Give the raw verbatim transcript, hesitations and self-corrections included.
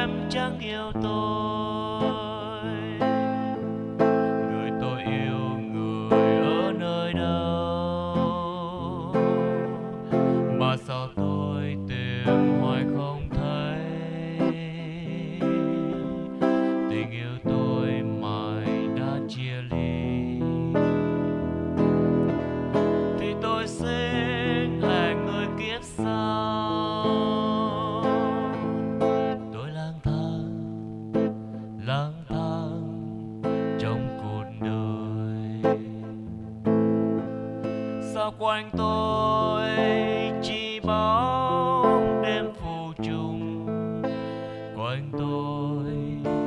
em chẳng yêu tôi. Người tôi yêu người ở nơi đâu, mà sao tôi tìm hoài không thấy. Tình yêu tôi mãi đã chia ly, thì tôi xin hẹn người kiếp sau. Tôi lang thang lang thang trong cuộc đời, sao quanh tôi chỉ bóng đêm phù trùng, quanh tôi